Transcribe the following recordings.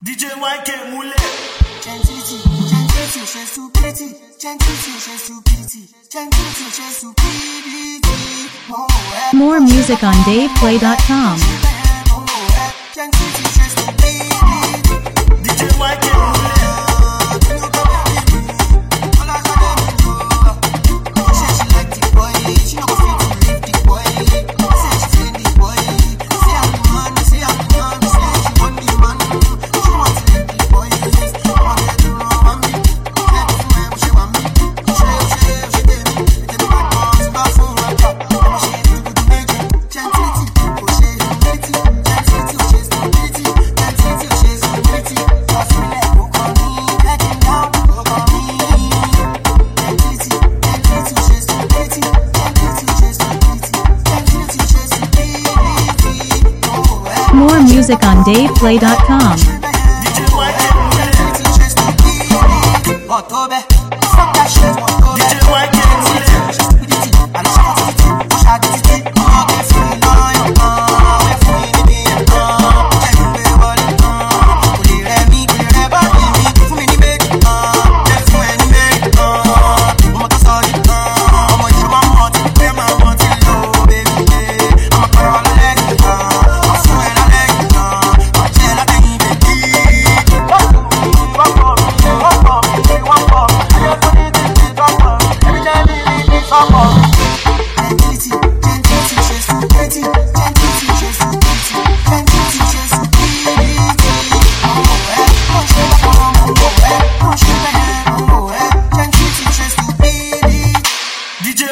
DJ YK Mule. Gentility, she's stupidity. Gentility, she's stupidity. Gentility, she's stupidity. More music on DavePlay.com. Gentility, she's stupidity. DJ YK Mule. More music on DavePlay.com.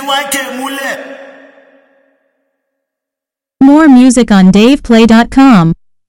More music on DavePlay.com.